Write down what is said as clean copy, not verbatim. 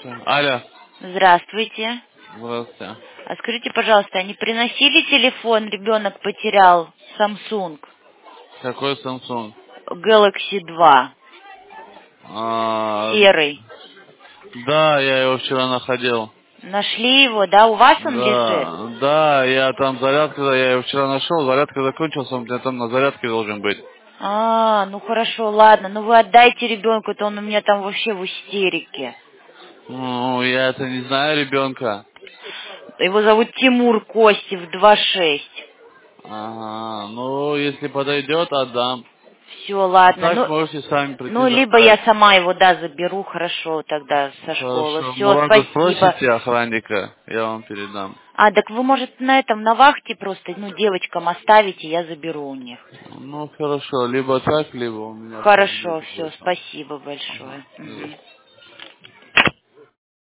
Алло. Здравствуйте. Здравствуйте. А скажите, пожалуйста, не приносили телефон, ребенок потерял, Samsung Какой Samsung? Galaxy 2, А, серый? да, я его вчера находил. Нашли его, да? У вас он лежит? Да, я там зарядка, я его вчера нашел, зарядка закончилась, он у меня там на зарядке должен быть. Ну хорошо, ладно. Ну вы отдайте ребенку, то он у меня там вообще в истерике. Ну, я это не знаю ребенка. Его зовут Тимур Костев, 2,6. Ага, ну, если подойдет, отдам. Все, А ладно. так можете сами прийти Ну, либо я забрать. сама его, да, заберу, хорошо, тогда со школы. Хорошо. Ну, Все, ладно, спасибо. спросите охранника, я вам передам. Так вы, может, на вахте просто, девочкам оставите, я заберу у них. Ну, хорошо, либо так, либо у меня в Хорошо, кабинете все, будет там. спасибо большое. Ага. Мгм.